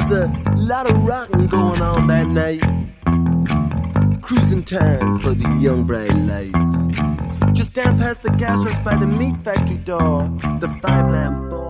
was a lot of rocking going on that night. Cruising time for the young bright lights. Just down past the gas works by the meat factory door, the 5 lamp boy